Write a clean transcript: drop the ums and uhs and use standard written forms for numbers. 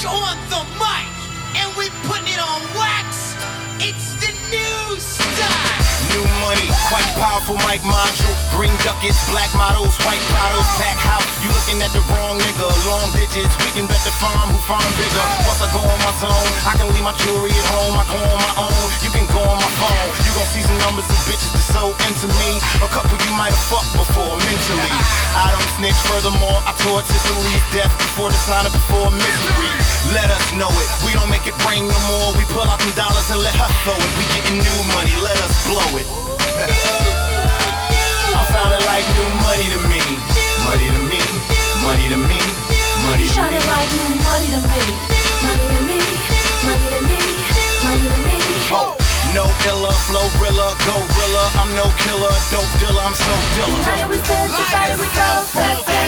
on the mic, and we putting it on wax. It's the new style. New money, quite powerful mic module. Green ducats, black models, white bottles, pack house. You looking at the wrong nigga. Long digits, we can bet the farm who farm bigger. Once I go on my zone, I can leave my jewelry at home. I go on my own, you can go on my phone. You gon' see some numbers of bitches that's so into me. A couple you might have fucked before mentally. I don't snitch, furthermore, I tore Sicily's death before the sign up before misery. Let us know it, we don't make it rain no more. We pull out them dollars and let her throw it. We getting new money, let us blow it. I'm sounding like new money to me. Money to me, money to me, money to me. Shining like new money to me. Money to me, money to me, money to me. Oh, no illa, flow rilla, gorilla. I'm no killer, dope dealer, I'm so dilla. Money was good, society was so.